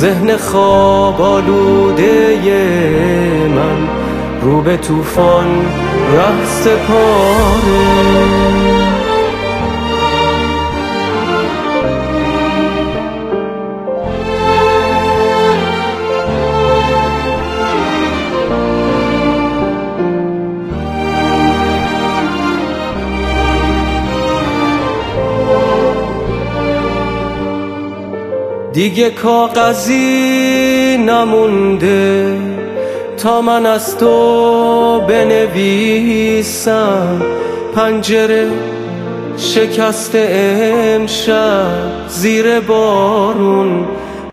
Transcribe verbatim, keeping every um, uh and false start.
ذهن خواب آلوده من رو به طوفان رست پاره. دیگه کاغذی نمونده تا من از تو بنویسم. پنجره شکسته امشب زیر بارون